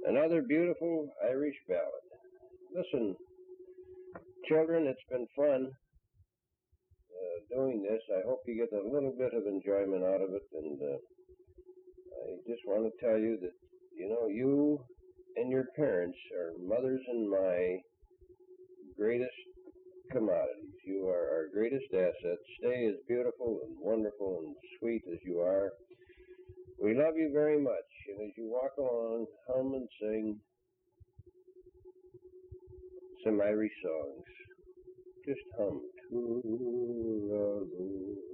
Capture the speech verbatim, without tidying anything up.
Another beautiful Irish ballad. Listen, children, it's been fun uh, doing this. I hope you get a little bit of enjoyment out of it. And uh, I just want to tell you that, you know, you and your parents are mothers and my greatest commodities. You are our greatest asset. Stay as beautiful and wonderful and sweet as you are. We love you very much. And as you walk along, hum and sing some Irish songs. Just hum.